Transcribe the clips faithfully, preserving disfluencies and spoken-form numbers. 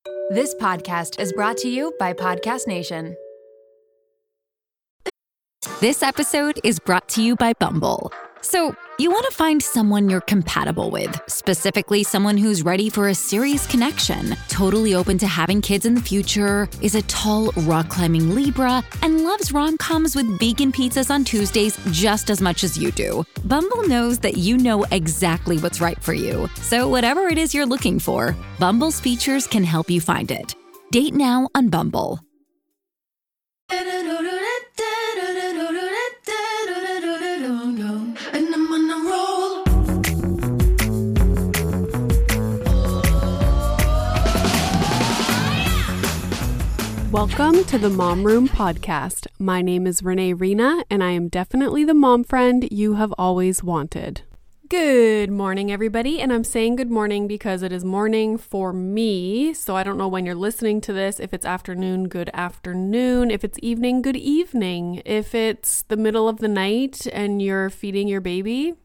This podcast is brought to you by Podcast Nation. This episode is brought to you by Bumble. So, you want to find someone you're compatible with, specifically someone who's ready for a serious connection, totally open to having kids in the future, is a tall, rock-climbing Libra, and loves rom-coms with vegan pizzas on Tuesdays just as much as you do. Bumble knows that you know exactly what's right for you. So whatever it is you're looking for, Bumble's features can help you find it. Date now on Bumble. Welcome to the Mom Room Podcast. My name is Renee Rena, and I am definitely the mom friend you have always wanted. Good morning, everybody, and I'm saying good morning because it is morning for me, so I don't know when you're listening to this. If it's afternoon, good afternoon. If it's evening, good evening. If it's the middle of the night and you're feeding your baby,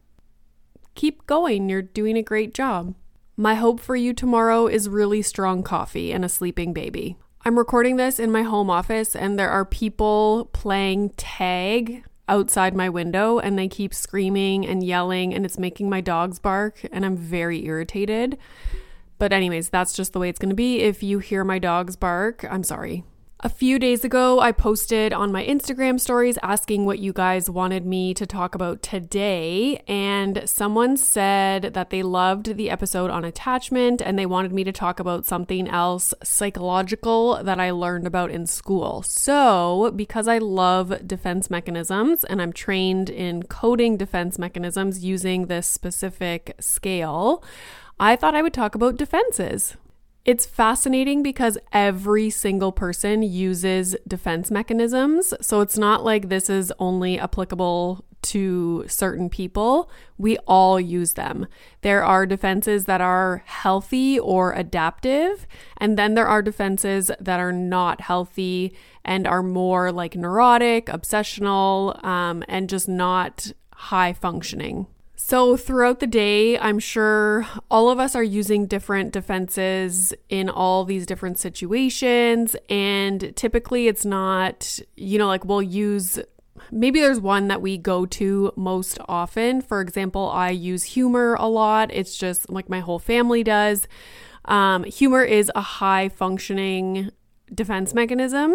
keep going. You're doing a great job. My hope for you tomorrow is really strong coffee and a sleeping baby. I'm recording this in my home office and there are people playing tag outside my window and they keep screaming and yelling and it's making my dogs bark and I'm very irritated. But anyways, that's just the way it's going to be. If you hear my dogs bark, I'm sorry. A few days ago, I posted on my Instagram stories asking what you guys wanted me to talk about today, and someone said that they loved the episode on attachment and they wanted me to talk about something else psychological that I learned about in school. So, because I love defense mechanisms and I'm trained in coding defense mechanisms using this specific scale, I thought I would talk about defenses. It's fascinating because every single person uses defense mechanisms. So it's not like this is only applicable to certain people. We all use them. There are defenses that are healthy or adaptive, and then there are defenses that are not healthy and are more like neurotic, obsessional, um, and just not high functioning. So throughout the day, I'm sure all of us are using different defenses in all these different situations. And typically it's not, you know, like we'll use, maybe there's one that we go to most often. For example, I use humor a lot. It's just like my whole family does. Um, humor is a high functioning defense mechanism.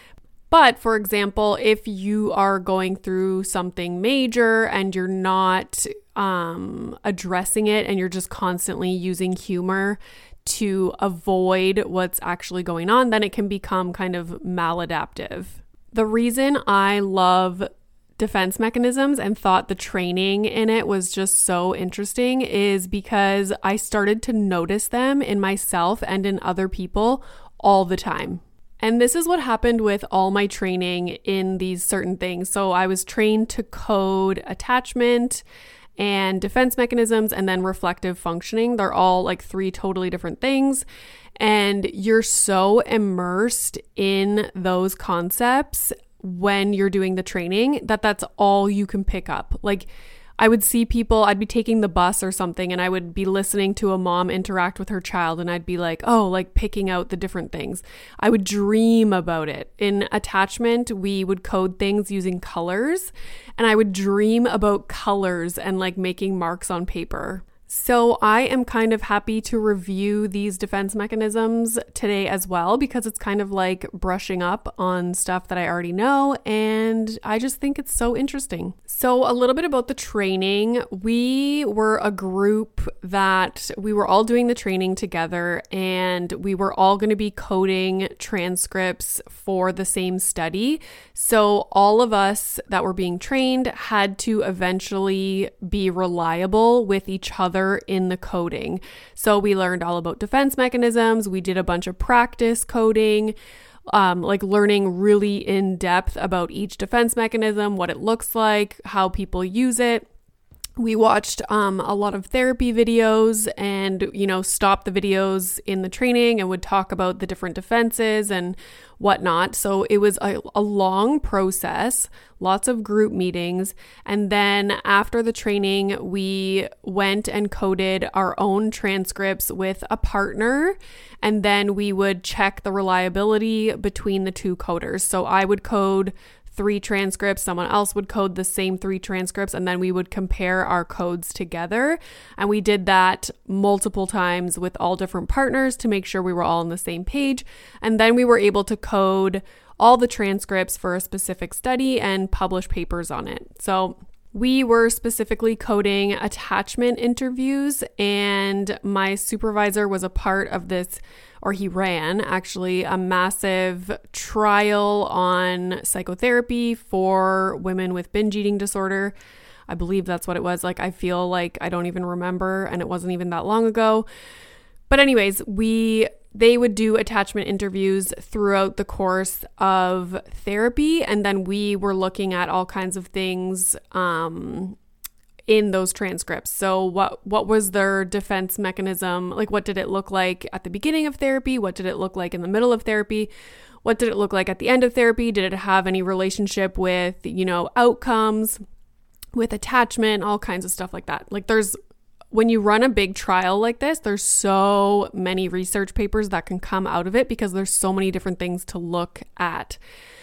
But for example, if you are going through something major and you're not um, addressing it and you're just constantly using humor to avoid what's actually going on, then it can become kind of maladaptive. The reason I love defense mechanisms and thought the training in it was just so interesting is because I started to notice them in myself and in other people all the time. And this is what happened with all my training in these certain things. So I was trained to code attachment and defense mechanisms and then reflective functioning. They're all like three totally different things. And you're so immersed in those concepts when you're doing the training that that's all you can pick up. Like I would see people, I'd be taking the bus or something and I would be listening to a mom interact with her child and I'd be like, oh, like picking out the different things. I would dream about it. In attachment, we would code things using colors and I would dream about colors and like making marks on paper. So I am kind of happy to review these defense mechanisms today as well because it's kind of like brushing up on stuff that I already know and I just think it's so interesting. So a little bit about the training. We were a group that we were all doing the training together and we were all going to be coding transcripts for the same study. So all of us that were being trained had to eventually be reliable with each other in the coding. So we learned all about defense mechanisms. We did a bunch of practice coding, um, like learning really in depth about each defense mechanism, what it looks like, how people use it. We watched um, a lot of therapy videos and, you know, stopped the videos in the training and would talk about the different defenses and whatnot. So it was a, a long process, lots of group meetings. And then after the training, we went and coded our own transcripts with a partner. And then we would check the reliability between the two coders. So I would code three transcripts, someone else would code the same three transcripts, and then we would compare our codes together. And we did that multiple times with all different partners to make sure we were all on the same page. And then we were able to code all the transcripts for a specific study and publish papers on it. So we were specifically coding attachment interviews, and my supervisor was a part of this, or he ran actually a massive trial on psychotherapy for women with binge eating disorder. I believe that's what it was. Like, I feel like I don't even remember, and it wasn't even that long ago. But anyways, we they would do attachment interviews throughout the course of therapy. And then we were looking at all kinds of things um, in those transcripts. So what, what was their defense mechanism? Like, what did it look like at the beginning of therapy? What did it look like in the middle of therapy? What did it look like at the end of therapy? Did it have any relationship with, you know, outcomes, with attachment, all kinds of stuff like that? Like, there's when you run a big trial like this, there's so many research papers that can come out of it because there's so many different things to look at.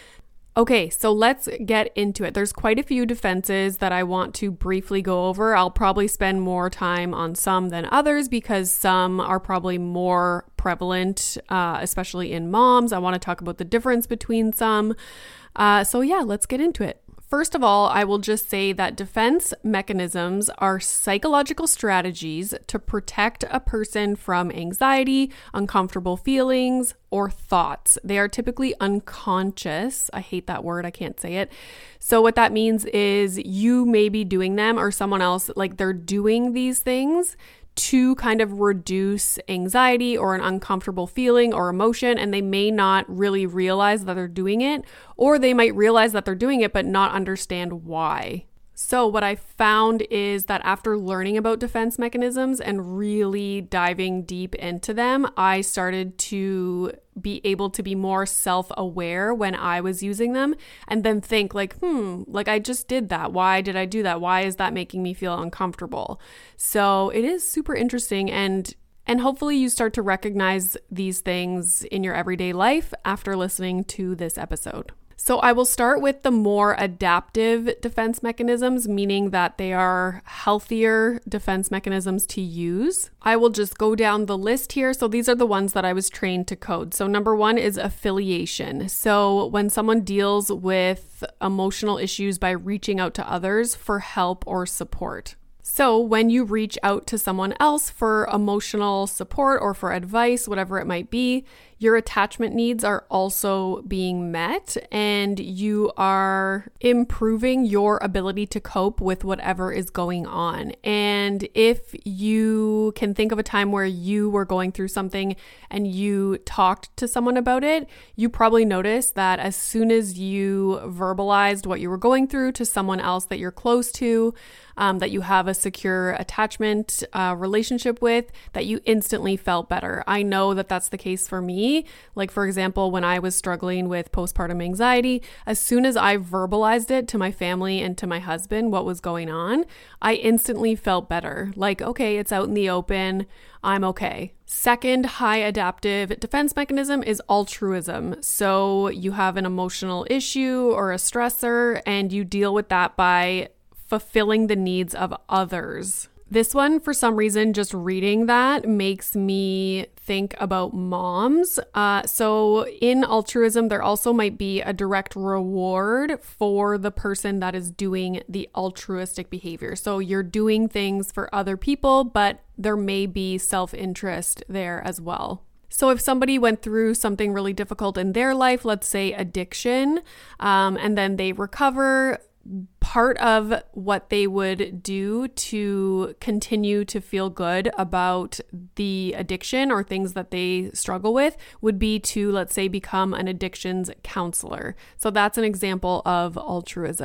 Okay, so let's get into it. There's quite a few defenses that I want to briefly go over. I'll probably spend more time on some than others because some are probably more prevalent, uh, especially in moms. I want to talk about the difference between some. Uh, so yeah, let's get into it. First of all, I will just say that defense mechanisms are psychological strategies to protect a person from anxiety, uncomfortable feelings, or thoughts. They are typically unconscious. I hate that word. I can't say it. So what that means is you may be doing them, or someone else, like they're doing these things to kind of reduce anxiety or an uncomfortable feeling or emotion, and they may not really realize that they're doing it, or they might realize that they're doing it but not understand why. So what I found is that after learning about defense mechanisms and really diving deep into them, I started to be able to be more self-aware when I was using them, and then think like, hmm, like I just did that. Why did I do that? Why is that making me feel uncomfortable? So it is super interesting, and and hopefully you start to recognize these things in your everyday life after listening to this episode. So I will start with the more adaptive defense mechanisms, meaning that they are healthier defense mechanisms to use. I will just go down the list here. So these are the ones that I was trained to code. So number one is affiliation. So when someone deals with emotional issues by reaching out to others for help or support. So when you reach out to someone else for emotional support or for advice, whatever it might be, your attachment needs are also being met, and you are improving your ability to cope with whatever is going on. And if you can think of a time where you were going through something and you talked to someone about it, you probably noticed that as soon as you verbalized what you were going through to someone else that you're close to, um, that you have a secure attachment uh, relationship with, that you instantly felt better. I know that that's the case for me. Like, for example, when I was struggling with postpartum anxiety, as soon as I verbalized it to my family and to my husband, what was going on, I instantly felt better. Like, okay, it's out in the open. I'm okay. Second high adaptive defense mechanism is altruism. So you have an emotional issue or a stressor, and you deal with that by fulfilling the needs of others. This one, for some reason, just reading that makes me think about moms. Uh, so in altruism, there also might be a direct reward for the person that is doing the altruistic behavior. So you're doing things for other people, but there may be self-interest there as well. So if somebody went through something really difficult in their life, let's say addiction, um, and then they recover, part of what they would do to continue to feel good about the addiction or things that they struggle with would be to, let's say, become an addictions counselor. So that's an example of altruism.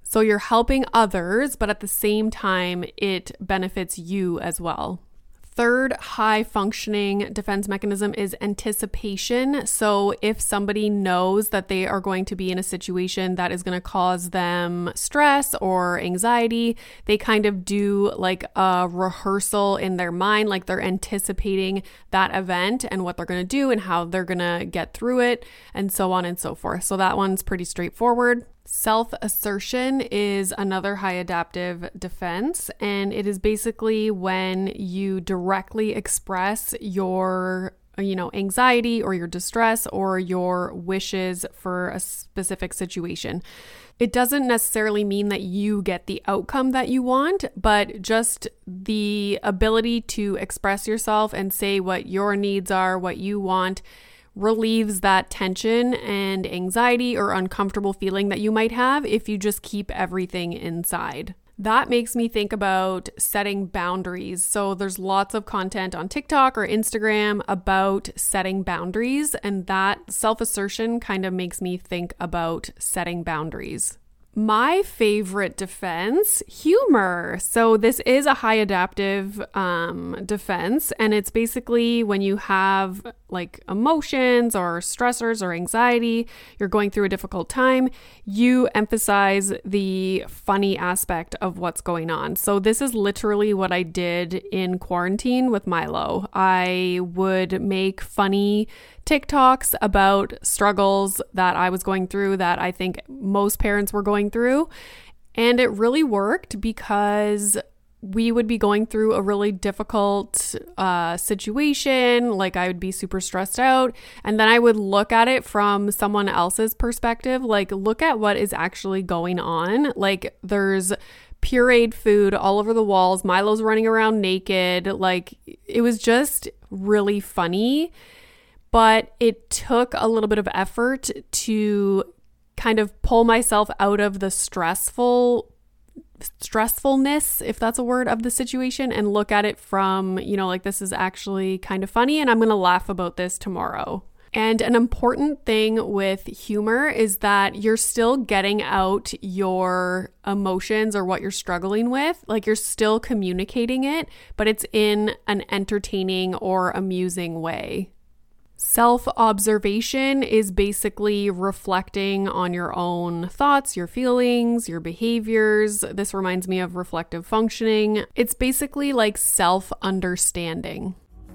So you're helping others, but at the same time, it benefits you as well. Third high functioning defense mechanism is anticipation. So if somebody knows that they are going to be in a situation that is going to cause them stress or anxiety, they kind of do like a rehearsal in their mind, like they're anticipating that event and what they're going to do and how they're going to get through it and so on and so forth. So that one's pretty straightforward. Self-assertion is another high adaptive defense, and it is basically when you directly express your, you know, anxiety or your distress or your wishes for a specific situation. It doesn't necessarily mean that you get the outcome that you want, but just the ability to express yourself and say what your needs are, what you want, relieves that tension and anxiety or uncomfortable feeling that you might have if you just keep everything inside. That makes me think about setting boundaries. So there's lots of content on TikTok or Instagram about setting boundaries, and that self-assertion kind of makes me think about setting boundaries. My favorite defense, humor. So this is a high adaptive um, defense, and it's basically when you have like emotions or stressors or anxiety, you're going through a difficult time, you emphasize the funny aspect of what's going on. So this is literally what I did in quarantine with Milo. I would make funny TikToks about struggles that I was going through that I think most parents were going through. And it really worked because we would be going through a really difficult uh, situation. Like I would be super stressed out. And then I would look at it from someone else's perspective. Like look at what is actually going on. Like there's pureed food all over the walls. Milo's running around naked. Like it was just really funny. But it took a little bit of effort to kind of pull myself out of the stressful stressfulness, if that's a word, of the situation and look at it from, you know, like this is actually kind of funny and I'm going to laugh about this tomorrow. And an important thing with humor is that you're still getting out your emotions or what you're struggling with. Like you're still communicating it, but it's in an entertaining or amusing way. Self-observation is basically reflecting on your own thoughts, your feelings, your behaviors. This reminds me of reflective functioning. It's basically like self-understanding.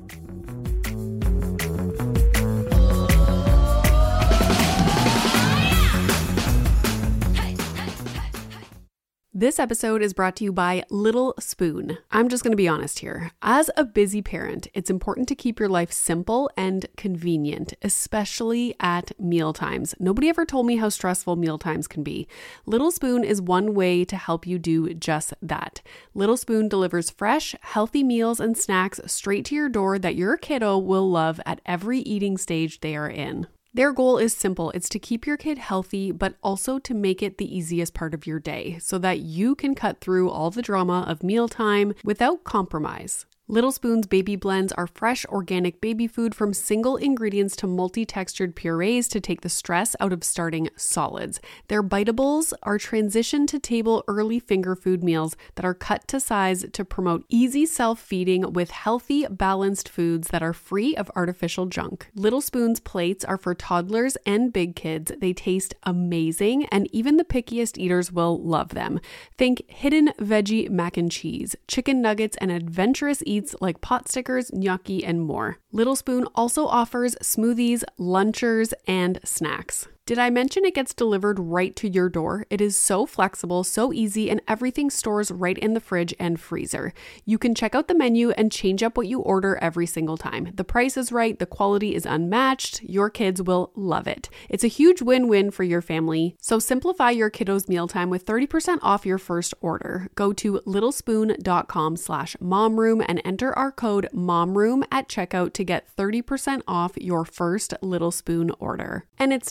This episode is brought to you by Little Spoon. I'm just going to be honest here. As a busy parent, it's important to keep your life simple and convenient, especially at mealtimes. Nobody ever told me how stressful mealtimes can be. Little Spoon is one way to help you do just that. Little Spoon delivers fresh, healthy meals and snacks straight to your door that your kiddo will love at every eating stage they are in. Their goal is simple. It's to keep your kid healthy, but also to make it the easiest part of your day so that you can cut through all the drama of mealtime without compromise. Little Spoon's baby blends are fresh, organic baby food from single ingredients to multi-textured purees to take the stress out of starting solids. Their biteables are transition to table early finger food meals that are cut to size to promote easy self-feeding with healthy, balanced foods that are free of artificial junk. Little Spoon's plates are for toddlers and big kids. They taste amazing, and even the pickiest eaters will love them. Think hidden veggie mac and cheese, chicken nuggets, and adventurous eats like pot stickers, gnocchi, and more. Little Spoon also offers smoothies, lunchers, and snacks. Did I mention it gets delivered right to your door? It is so flexible, so easy, and everything stores right in the fridge and freezer. You can check out the menu and change up what you order every single time. The price is right, the quality is unmatched, your kids will love it. It's a huge win-win for your family, so simplify your kiddos' mealtime with thirty percent off your first order. Go to littlespoon.com slash momroom and enter our code momroom at checkout to get thirty percent off your first Little Spoon order. And it's time to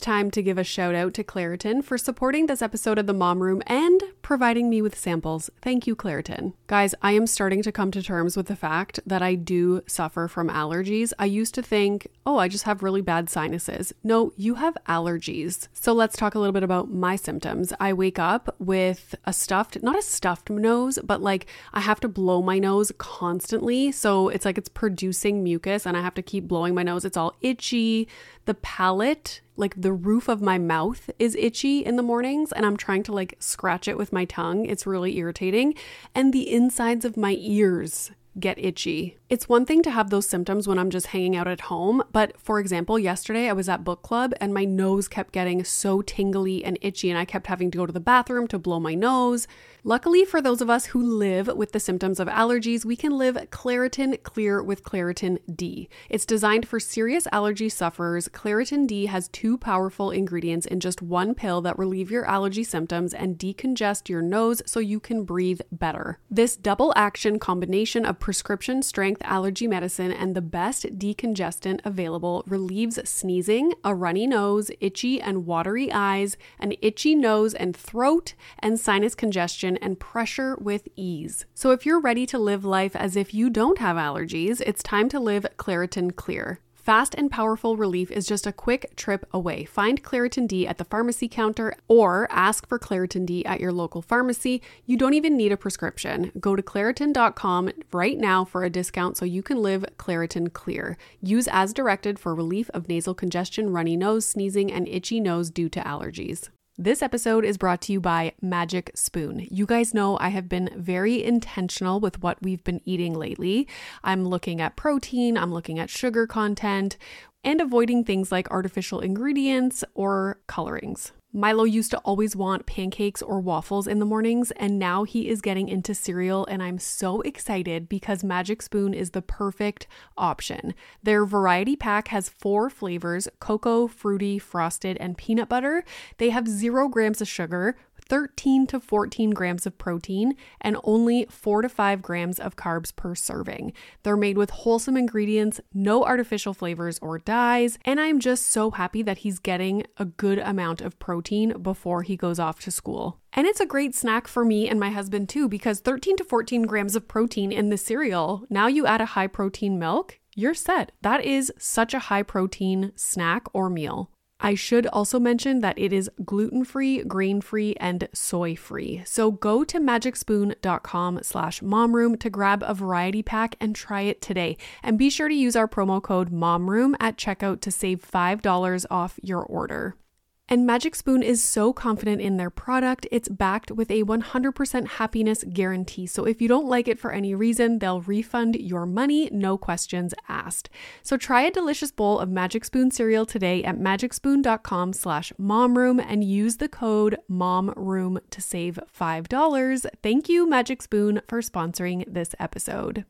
to give a shout out to Claritin for supporting this episode of the Mom Room and providing me with samples. Thank you, Claritin. Guys, I am starting to come to terms with the fact that I do suffer from allergies. I used to think, oh, I just have really bad sinuses. No, you have allergies. So let's talk a little bit about my symptoms. I wake up with a stuffed, not a stuffed nose, but like I have to blow my nose constantly. So it's like it's producing mucus and I have to keep blowing my nose. It's all itchy. The palate, like the roof of my mouth is itchy in the mornings and I'm trying to like scratch it with my tongue. It's really irritating. And the insides of my ears get itchy. It's one thing to have those symptoms when I'm just hanging out at home, but for example, yesterday I was at book club and my nose kept getting so tingly and itchy and I kept having to go to the bathroom to blow my nose. Luckily for those of us who live with the symptoms of allergies, we can live Claritin Clear with Claritin D. It's designed for serious allergy sufferers. Claritin D has two powerful ingredients in just one pill that relieve your allergy symptoms and decongest your nose so you can breathe better. This double action combination of prescription strength allergy medicine and the best decongestant available relieves sneezing, a runny nose, itchy and watery eyes, an itchy nose and throat, and sinus congestion and pressure with ease. So if you're ready to live life as if you don't have allergies, it's time to live Claritin Clear. Fast and powerful relief is just a quick trip away. Find Claritin D at the pharmacy counter or ask for Claritin D at your local pharmacy. You don't even need a prescription. Go to Claritin dot com right now for a discount so you can live Claritin Clear. Use as directed for relief of nasal congestion, runny nose, sneezing, and itchy nose due to allergies. This episode is brought to you by Magic Spoon. You guys know I have been very intentional with what we've been eating lately. I'm looking at protein, I'm looking at sugar content, and avoiding things like artificial ingredients or colorings. Milo used to always want pancakes or waffles in the mornings, and now he is getting into cereal, and I'm so excited because Magic Spoon is the perfect option. Their variety pack has four flavors: cocoa, fruity, frosted, and peanut butter. They have zero grams of sugar, thirteen to fourteen grams of protein, and only four to five grams of carbs per serving. They're made with wholesome ingredients, no artificial flavors or dyes, and I'm just so happy that he's getting a good amount of protein before he goes off to school. And it's a great snack for me and my husband too, because thirteen to fourteen grams of protein in the cereal, now you add a high protein milk, you're set. That is such a high protein snack or meal. I should also mention that it is gluten-free, grain-free, and soy-free. So go to magicspoon.com slash momroom to grab a variety pack and try it today. And be sure to use our promo code MOMROOM at checkout to save five dollars off your order. And Magic Spoon is so confident in their product, it's backed with a one hundred percent happiness guarantee. So if you don't like it for any reason, they'll refund your money, no questions asked. So try a delicious bowl of Magic Spoon cereal today at magicspoon.com slash momroom and use the code MOMROOM to save five dollars. Thank you, Magic Spoon, for sponsoring this episode.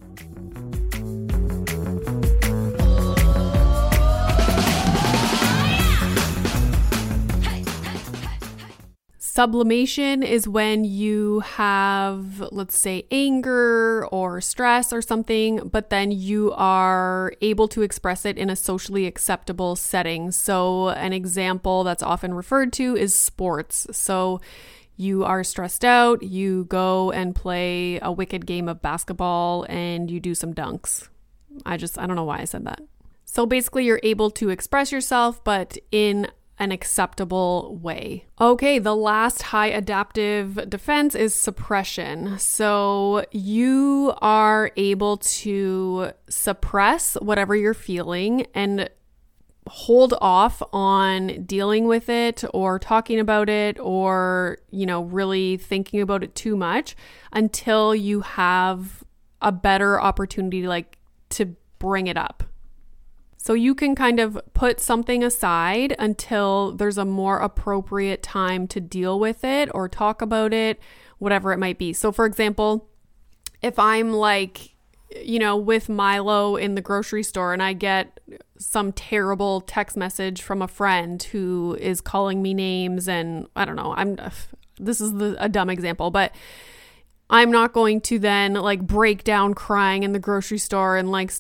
Sublimation is when you have, let's say, anger or stress or something, but then you are able to express it in a socially acceptable setting. So an example that's often referred to is sports. So you are stressed out, you go and play a wicked game of basketball and you do some dunks. I just, I don't know why I said that. So basically you're able to express yourself, but in an acceptable way. Okay, the last high adaptive defense is suppression. So you are able to suppress whatever you're feeling and hold off on dealing with it or talking about it or, you know, really thinking about it too much until you have a better opportunity, like, to bring it up. So you can kind of put something aside until there's a more appropriate time to deal with it or talk about it, whatever it might be. So for example, if I'm like, you know, with Milo in the grocery store and I get some terrible text message from a friend who is calling me names and I don't know, I'm, this is the, a dumb example, but I'm not going to then like break down crying in the grocery store and like start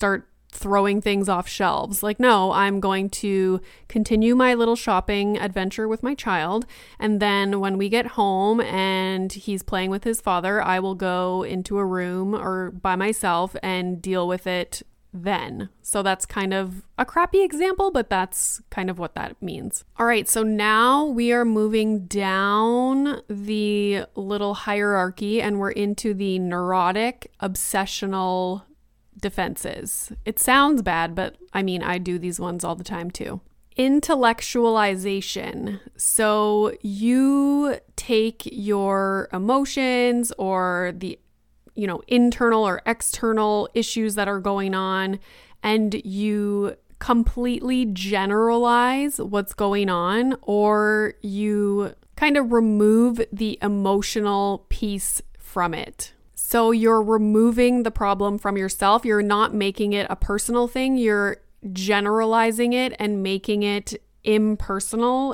throwing things off shelves. Like, no, I'm going to continue my little shopping adventure with my child. And then when we get home and he's playing with his father, I will go into a room or by myself and deal with it then. So that's kind of a crappy example, but that's kind of what that means. All right, so now we are moving down the little hierarchy and we're into the neurotic, obsessional defenses. It sounds bad, but I mean, I do these ones all the time too. Intellectualization. So you take your emotions or the you know, internal or external issues that are going on, and you completely generalize what's going on, or you kind of remove the emotional piece from it. So you're removing the problem from yourself. You're not making it a personal thing. You're generalizing it and making it impersonal.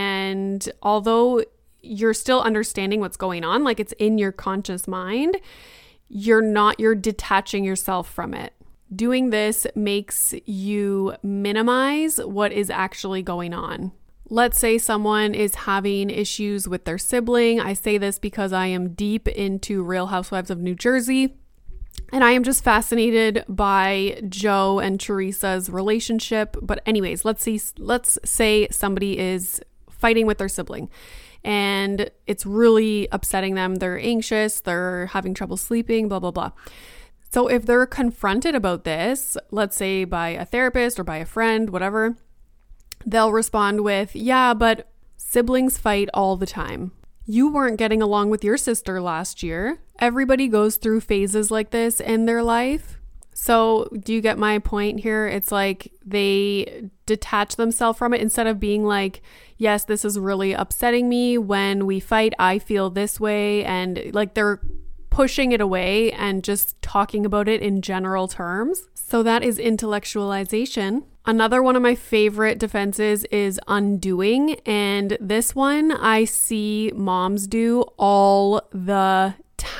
And although you're still understanding what's going on, like it's in your conscious mind, you're not, you're detaching yourself from it. Doing this makes you minimize what is actually going on. Let's say someone is having issues with their sibling. I say this because I am deep into Real Housewives of New Jersey, and I am just fascinated by Joe and Teresa's relationship. But anyways, let's see, let's say somebody is fighting with their sibling and it's really upsetting them. They're anxious, they're having trouble sleeping, blah, blah, blah. So if they're confronted about this, let's say by a therapist or by a friend, whatever, they'll respond with, yeah, but siblings fight all the time. You weren't getting along with your sister last year. Everybody goes through phases like this in their life. So do you get my point here? It's like they detach themselves from it instead of being like, yes, this is really upsetting me. When we fight, I feel this way. And like they're pushing it away and just talking about it in general terms. So that is intellectualization. Another one of my favorite defenses is undoing. And this one I see moms do all the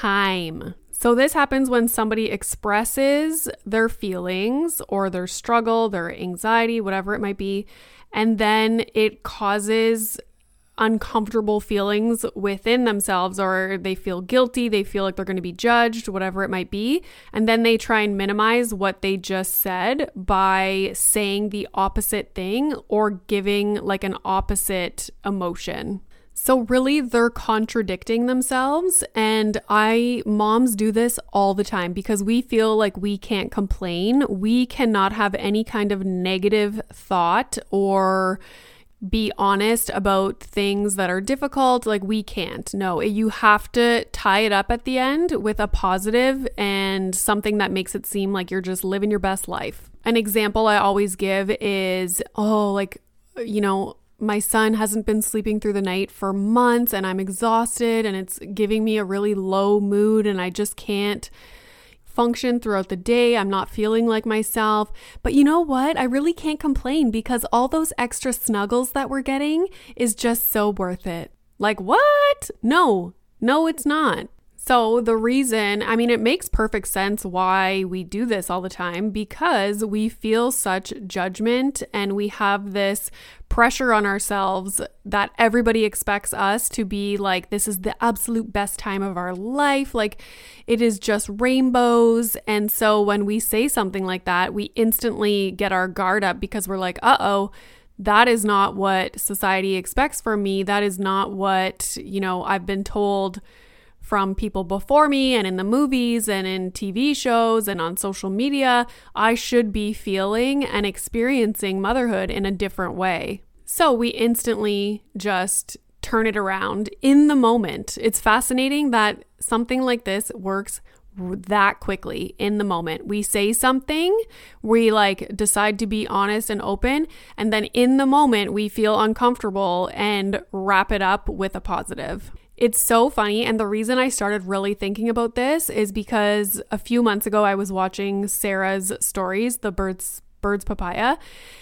time. So this happens when somebody expresses their feelings or their struggle, their anxiety, whatever it might be, and then it causes uncomfortable feelings within themselves, or they feel guilty, they feel like they're going to be judged, whatever it might be, and then they try and minimize what they just said by saying the opposite thing or giving like an opposite emotion. So really, they're contradicting themselves, and I, moms do this all the time because we feel like we can't complain. We cannot have any kind of negative thought or be honest about things that are difficult. Like we can't. No, you have to tie it up at the end with a positive and something that makes it seem like you're just living your best life. An example I always give is, oh, like, you know, my son hasn't been sleeping through the night for months and I'm exhausted and it's giving me a really low mood and I just can't function throughout the day. I'm not feeling like myself. But you know what? I really can't complain because all those extra snuggles that we're getting is just so worth it. Like, what? No, no, it's not. So the reason, I mean, it makes perfect sense why we do this all the time, because we feel such judgment and we have this pressure on ourselves that everybody expects us to be like, this is the absolute best time of our life. Like it is just rainbows. And so when we say something like that, we instantly get our guard up because we're like, uh-oh, that is not what society expects from me. That is not what, you know, I've been told from people before me and in the movies and in T V shows and on social media. I should be feeling and experiencing motherhood in a different way. So we instantly just turn it around in the moment. It's fascinating that something like this works that quickly in the moment. We say something, we like decide to be honest and open, and then in the moment we feel uncomfortable and wrap it up with a positive. It's so funny. And the reason I started really thinking about this is because a few months ago, I was watching Sarah's stories, the Birds, Birds Papaya,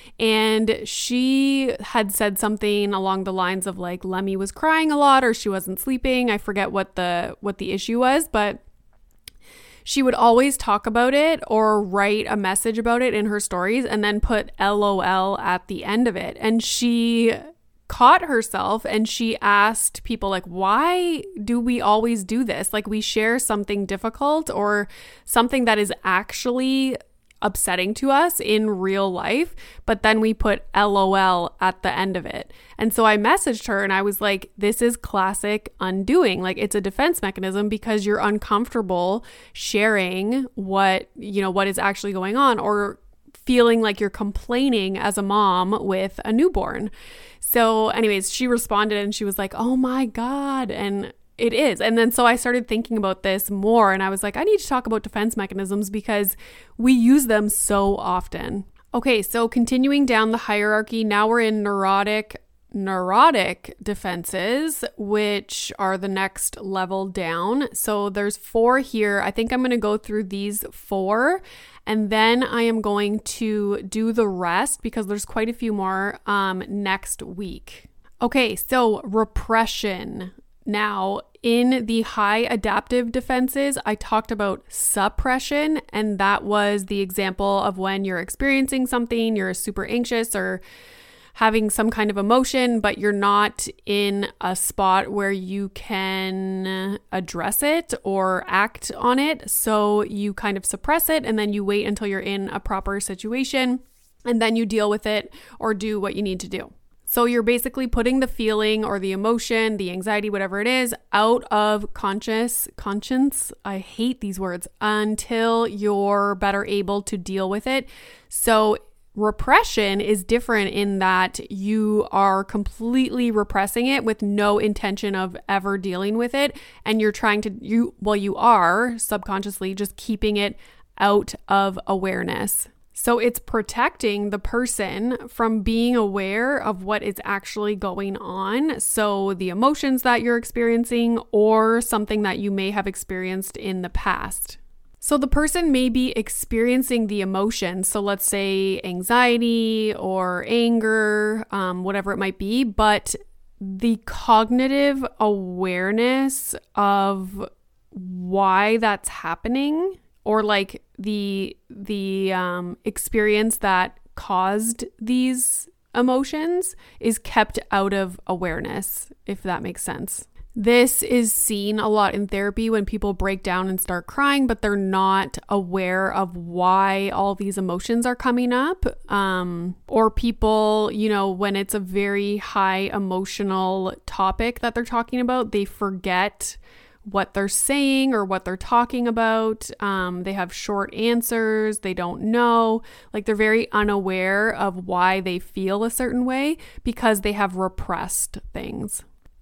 and she had said something along the lines of like, Lemmy was crying a lot or she wasn't sleeping. I forget what the, what the issue was, but she would always talk about it or write a message about it in her stories and then put L O L at the end of it. And she caught herself and she asked people like, why do we always do this? Like, we share something difficult or something that is actually upsetting to us in real life, but then we put L O L at the end of it. And so I messaged her and I was like, this is classic undoing. Like, it's a defense mechanism because you're uncomfortable sharing what, you know, what is actually going on, or feeling like you're complaining as a mom with a newborn. So anyways, she responded and she was like, oh my God. And it is. And then so I started thinking about this more and I was like, I need to talk about defense mechanisms because we use them so often. Okay, so continuing down the hierarchy, now we're in neurotic neurotic defenses, which are the next level down. So there's four here. I think I'm going to go through these four and then I am going to do the rest because there's quite a few more um, next week. Okay, so repression. Now, in the high adaptive defenses, I talked about suppression, and that was the example of when you're experiencing something, you're super anxious or having some kind of emotion, but you're not in a spot where you can address it or act on it. So you kind of suppress it and then you wait until you're in a proper situation and then you deal with it or do what you need to do. So you're basically putting the feeling or the emotion, the anxiety, whatever it is, out of conscious conscience. I hate these words until you're better able to deal with it. So repression is different in that you are completely repressing it with no intention of ever dealing with it. And you're trying to, you, well, you are subconsciously just keeping it out of awareness. So it's protecting the person from being aware of what is actually going on. So the emotions that you're experiencing or something that you may have experienced in the past. So the person may be experiencing the emotions. So let's say anxiety or anger, um, whatever it might be, but the cognitive awareness of why that's happening, or like the the um, experience that caused these emotions, is kept out of awareness, if that makes sense. This is seen a lot in therapy when people break down and start crying, but they're not aware of why all these emotions are coming up. Um, or people, you know, when it's a very high emotional topic that they're talking about, they forget what they're saying or what they're talking about. Um, they have short answers. They don't know. Like, they're very unaware of why they feel a certain way because they have repressed things.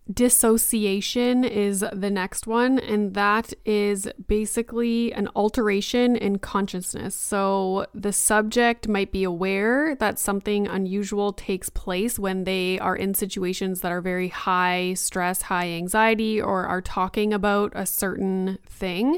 Dissociation is the next one, and that is basically an alteration in consciousness. So the subject might be aware that something unusual takes place when they are in situations that are very high stress, high anxiety, or are talking about a certain thing,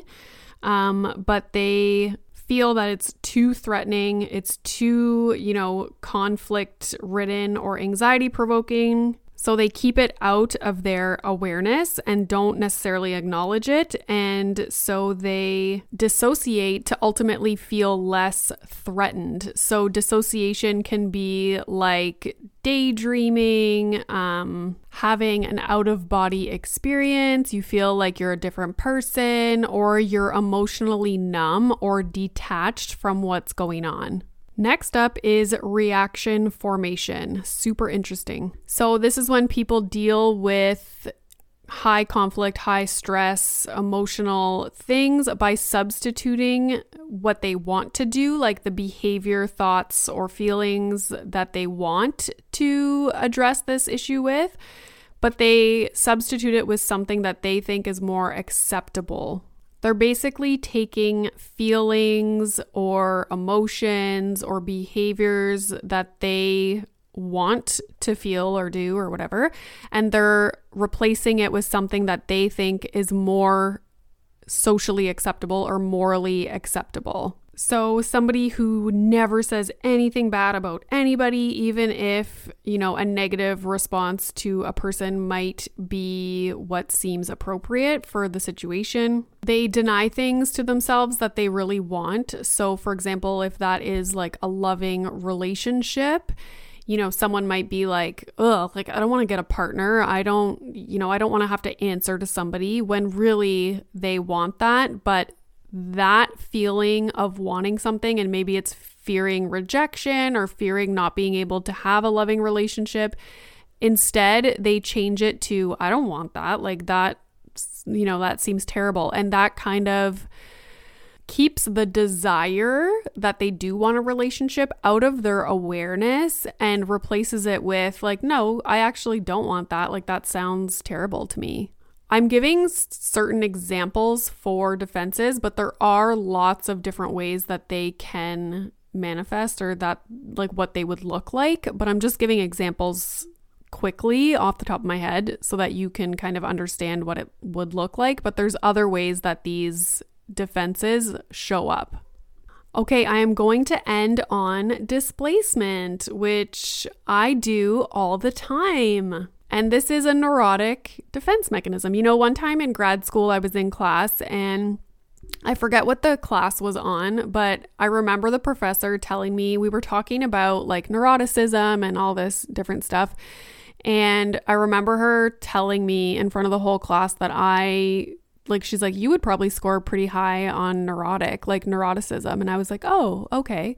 um, but they feel that it's too threatening, it's too, you know, conflict-ridden or anxiety-provoking. So they keep it out of their awareness and don't necessarily acknowledge it. And so they dissociate to ultimately feel less threatened. So dissociation can be like daydreaming, um, having an out-of-body experience. You feel like you're a different person, or you're emotionally numb or detached from what's going on. Next up is reaction formation. Super interesting. So this is when people deal with high conflict, high stress, emotional things by substituting what they want to do, like the behavior, thoughts, or feelings that they want to address this issue with, but they substitute it with something that they think is more acceptable. They're basically taking feelings or emotions or behaviors that they want to feel or do or whatever, and they're replacing it with something that they think is more socially acceptable or morally acceptable. So somebody who never says anything bad about anybody, even if, you know, a negative response to a person might be what seems appropriate for the situation. They deny things to themselves that they really want. So for example, if that is like a loving relationship, you know, someone might be like, ugh, like, I don't want to get a partner. I don't, you know, I don't want to have to answer to somebody, when really they want that. But that feeling of wanting something, and maybe it's fearing rejection or fearing not being able to have a loving relationship, instead they change it to, I don't want that. Like that, you know, that seems terrible. And that kind of keeps the desire that they do want a relationship out of their awareness and replaces it with like, no, I actually don't want that. Like that sounds terrible to me. I'm giving certain examples for defenses, but there are lots of different ways that they can manifest, or that like what they would look like. But I'm just giving examples quickly off the top of my head so that you can kind of understand what it would look like. But there's other ways that these defenses show up. Okay, I am going to end on displacement, which I do all the time. And this is a neurotic defense mechanism. You know, one time in grad school, I was in class and I forget what the class was on, but I remember the professor telling me, we were talking about like neuroticism and all this different stuff. And I remember her telling me in front of the whole class that I, like, she's like, you would probably score pretty high on neurotic, like neuroticism. And I was like, oh, okay.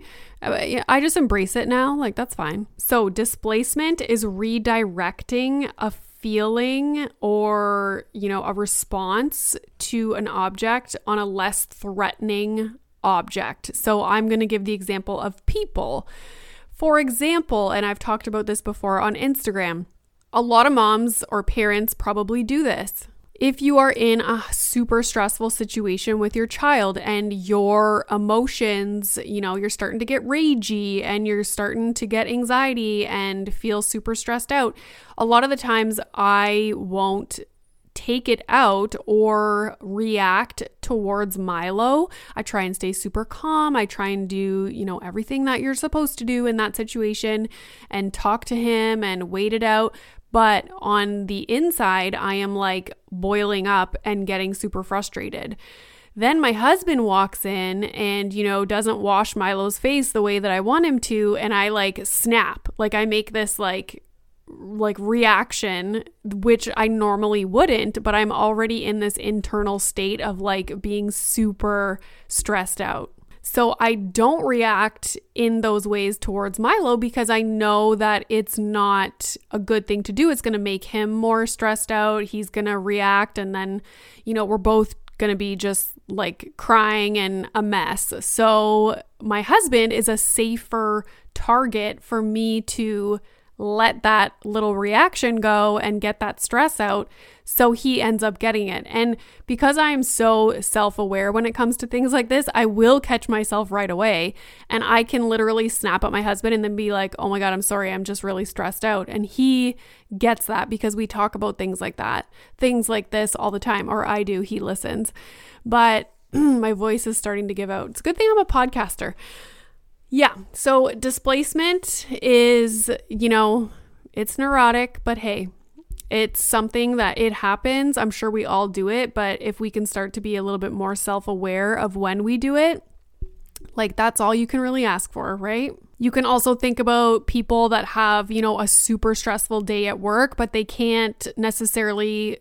I just embrace it now. Like, that's fine. So displacement is redirecting a feeling or, you know, a response to an object on a less threatening object. So I'm going to give the example of people. For example, and I've talked about this before on Instagram, a lot of moms or parents probably do this. If you are in a super stressful situation with your child and your emotions, you know, you're starting to get ragey and you're starting to get anxiety and feel super stressed out, a lot of the times I won't take it out or react towards Milo. I try and stay super calm. I try and do, you know, everything that you're supposed to do in that situation and talk to him and wait it out. But on the inside, I am like boiling up and getting super frustrated. Then my husband walks in and, you know, doesn't wash Milo's face the way that I want him to. And I like snap, like I make this like, like reaction, which I normally wouldn't, but I'm already in this internal state of like being super stressed out. So I don't react in those ways towards Milo because I know that it's not a good thing to do. It's going to make him more stressed out. He's going to react and then, you know, we're both going to be just like crying and a mess. So my husband is a safer target for me to let that little reaction go and get that stress out. So he ends up getting it. And because I am so self-aware when it comes to things like this, I will catch myself right away. And I can literally snap at my husband and then be like, oh my God, I'm sorry. I'm just really stressed out. And he gets that because we talk about things like that, things like this all the time, or I do, he listens. But my voice is starting to give out. It's a good thing I'm a podcaster. Yeah, so displacement is, you know, it's neurotic, but hey, it's something that it happens. I'm sure we all do it, but if we can start to be a little bit more self-aware of when we do it, like that's all you can really ask for, right? You can also think about people that have, you know, a super stressful day at work, but they can't necessarily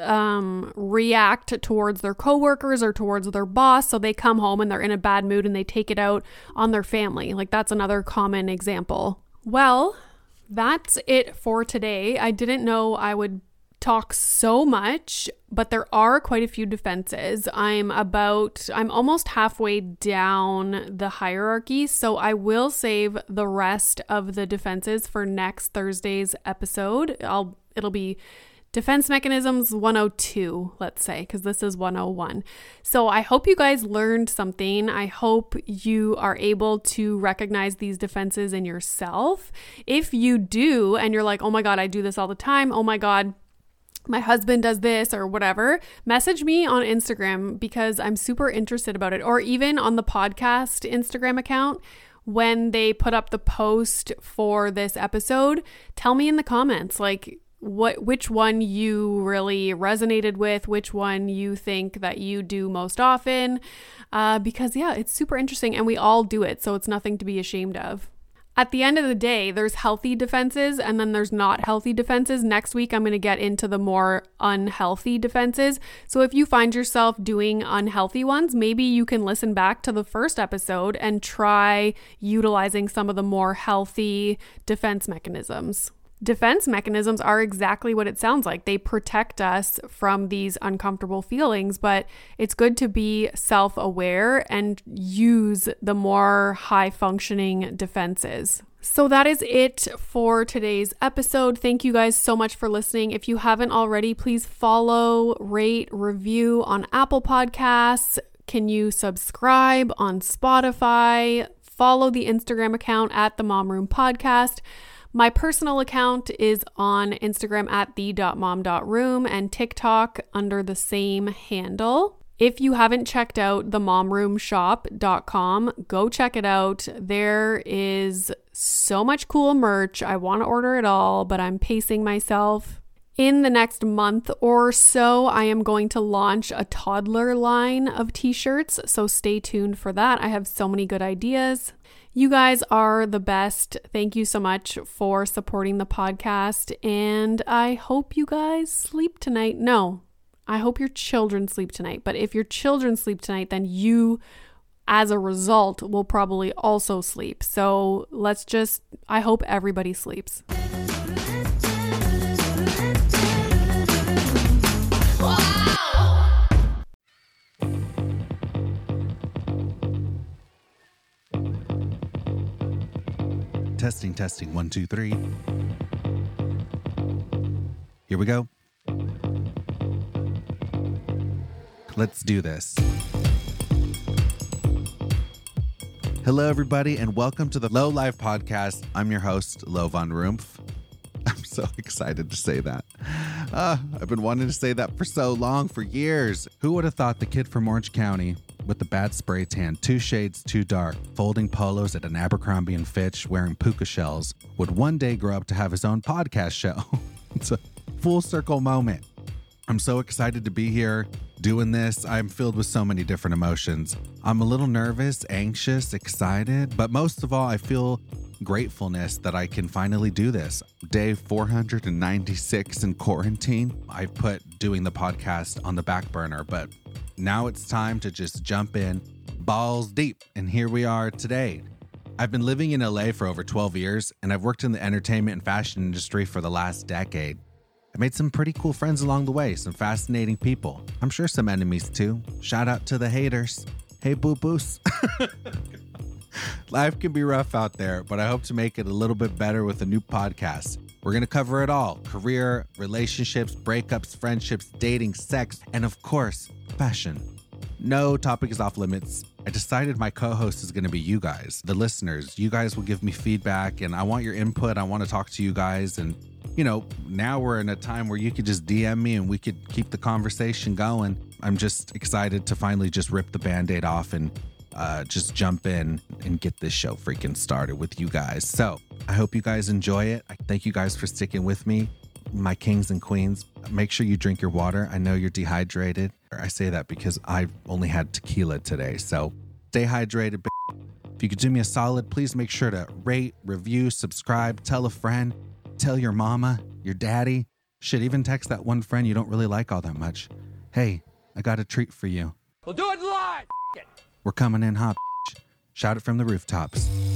um, react towards their coworkers or towards their boss. So they come home and they're in a bad mood and they take it out on their family. Like that's another common example. Well, that's it for today. I didn't know I would talk so much, but there are quite a few defenses. I'm about, I'm almost halfway down the hierarchy, so I will save the rest of the defenses for next Thursday's episode. I'll, it'll be defense mechanisms one oh two, let's say, because this is one oh one. So I hope you guys learned something. I hope you are able to recognize these defenses in yourself. If you do, and you're like, oh my God, I do this all the time. Oh my God, my husband does this or whatever, message me on Instagram because I'm super interested about it. Or even on the podcast Instagram account, when they put up the post for this episode, tell me in the comments, like, what, which one you really resonated with, which one you think that you do most often, uh, because yeah, it's super interesting and we all do it. So it's nothing to be ashamed of. At the end of the day, there's healthy defenses and then there's not healthy defenses. Next week, I'm going to get into the more unhealthy defenses. So if you find yourself doing unhealthy ones, maybe you can listen back to the first episode and try utilizing some of the more healthy defense mechanisms. Defense mechanisms are exactly what it sounds like. They protect us from these uncomfortable feelings, but it's good to be self-aware and use the more high-functioning defenses. So that is it for today's episode. Thank you guys so much for listening. If you haven't already, please follow, rate, review on Apple Podcasts. Can you subscribe on Spotify? Follow the Instagram account at the Mom Room Podcast. My personal account is on Instagram at the dot mom dot room and TikTok under the same handle. If you haven't checked out the mom room shop dot com, go check it out. There is so much cool merch. I want to order it all, but I'm pacing myself. In the next month or so, I am going to launch a toddler line of t-shirts, so stay tuned for that. I have so many good ideas. You guys are the best. Thank you so much for supporting the podcast, and I hope you guys sleep tonight. No, I hope your children sleep tonight, but if your children sleep tonight, then you, as a result, will probably also sleep. So let's just, I hope everybody sleeps. Testing, testing, one, two, three. Here we go. Let's do this. Hello, everybody, and welcome to the Lo Life Podcast. I'm your host, Lo Von Rumpf. I'm so excited to say that. Uh, I've been wanting to say that for so long, for years. Who would have thought the kid from Orange County with the bad spray tan, two shades too dark, folding polos at an Abercrombie and Fitch, wearing puka shells, would one day grow up to have his own podcast show? It's a full circle moment. I'm so excited to be here doing this. I'm filled with so many different emotions. I'm a little nervous, anxious, excited, but most of all, I feel gratefulness that I can finally do this. Day four hundred ninety-six in quarantine, I put doing the podcast on the back burner, but now it's time to just jump in, balls deep, and here we are today. I've been living in L A for over twelve years, and I've worked in the entertainment and fashion industry for the last decade. I made some pretty cool friends along the way, some fascinating people. I'm sure some enemies too. Shout out to the haters. Hey, boo-boos. Life can be rough out there, but I hope to make it a little bit better with a new podcast. We're going to cover it all: career, relationships, breakups, friendships, dating, sex, and of course, fashion. No topic is off limits. I decided my co-host is going to be you guys, the listeners. You guys will give me feedback, and I want your input. I want to talk to you guys. And, you know, now we're in a time where you could just D M me and we could keep the conversation going. I'm just excited to finally just rip the Band-Aid off and uh, just jump in and get this show freaking started with you guys. So I hope you guys enjoy it. I thank you guys for sticking with me, my kings and queens. Make sure you drink your water. I know you're dehydrated. I say that because I only had tequila today. So stay hydrated. If you could do me a solid, please make sure to rate, review, subscribe, tell a friend, tell your mama, your daddy. Shit, even text that one friend you don't really like all that much. Hey, I got a treat for you. We'll do it live. We're coming in hot. Shout it from the rooftops.